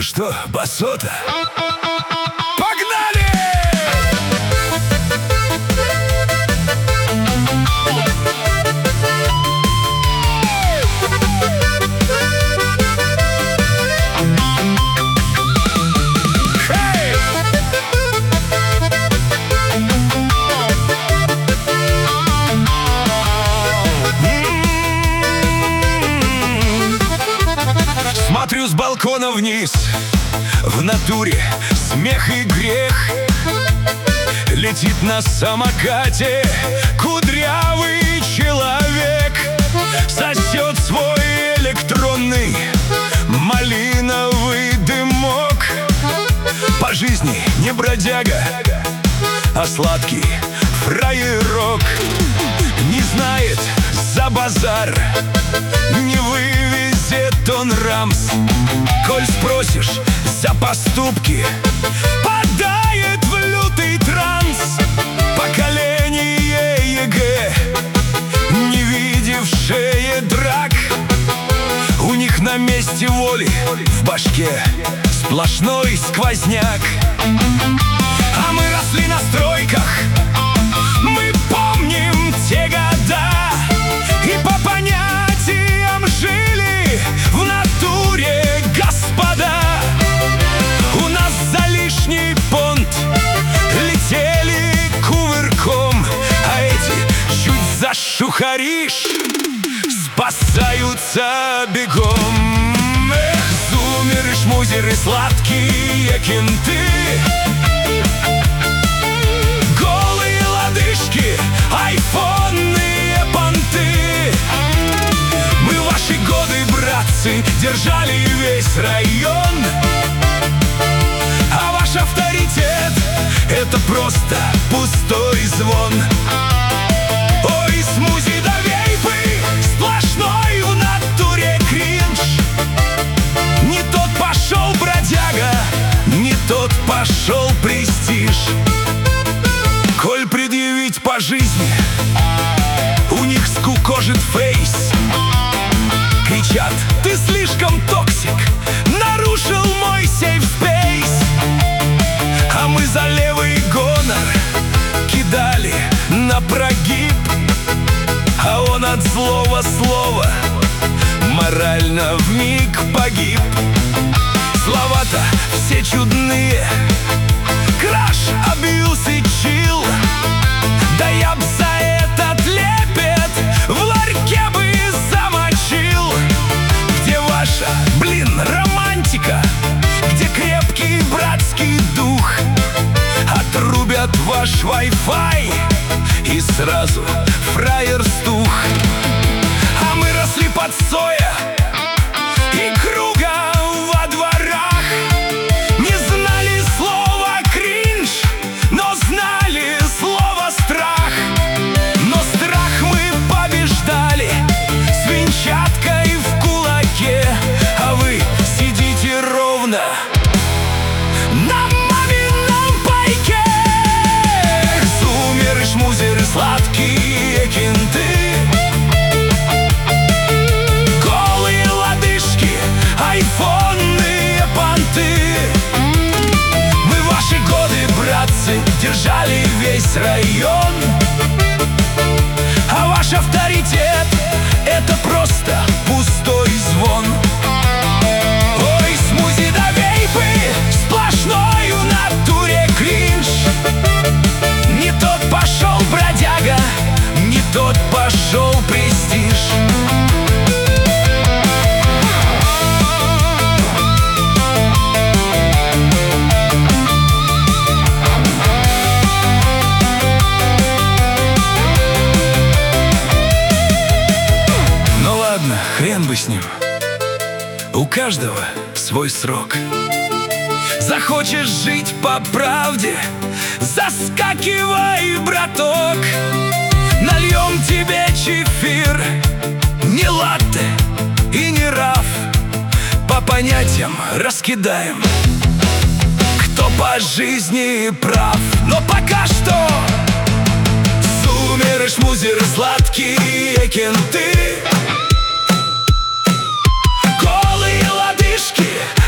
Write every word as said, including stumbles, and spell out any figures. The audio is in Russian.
Ну что, басота? Погнали! Хей! Смотрю с балкона вниз, в натуре смех и грех. Летит на самокате кудрявый человек, сосет свой электронный малиновый дымок. По жизни не бродяга, а сладкий фраерок. Не знает за базар, не вывезет он рамс. Коль спросишь за поступки, падает в лютый транс. Поколение ЕГЭ, не видевшее драк. У них на месте воли в башке сплошной сквозняк. А мы росли на стройках, мы помним те года, и по понятиям жили в натуре, господа. У нас за лишний понт летели кувырком, а эти чуть зашухаришь, спасаются бегом. Эх, зумеры, шмузеры, сладкие кенты, голые лодыжки, айфонные понты. Мы в ваши годы, братцы, держали весь район, а ваш авторитет — это просто пустой звон. Ой, смузи да вейпы, сплошной в натуре кринж. Не тот пошел бродяга, не тот пошел престиж. Коль предъявить по жизни, у них скукожит фейс. Кричат: ты слишком токсик, нарушил мой сейф спейс. А мы за левый гонор кидали на прогиб, а он от злого слова морально вмиг погиб. Слова-то все чудные: краш, абьюз и чил. Да я б за этот лепет в ларьке бы замочил. Где ваша, блин, романтика? Где крепкий братский дух? Отрубят ваш Wi-Fi, и сразу фраер стух. А мы росли под соя и кругом во дворах. Не знали слова кринж, но знали слово страх. Но страх мы побеждали с венчаткой в кулаке, а вы сидите ровно на мамином пайке. Зумеры, шмузеры, сладкие кенты, голые лодыжки, айфонные понты. Мы в ваши годы, братцы, держали весь район, а ваш авторитет — это просто пустой звон. Ой, смузи да вейпы, сплошной в натуре кринж. Не тот пошел бродяга, не тот пошел престиж. Ну ладно, хрен бы с ним, у каждого свой срок. Захочешь жить по правде, заскакивай, браток. Нальем тебе чефир, не латте и не раф. По понятиям раскидаем, кто по жизни прав. Но пока что зумеры, шмузеры, сладкие кенты, голые лодыжки,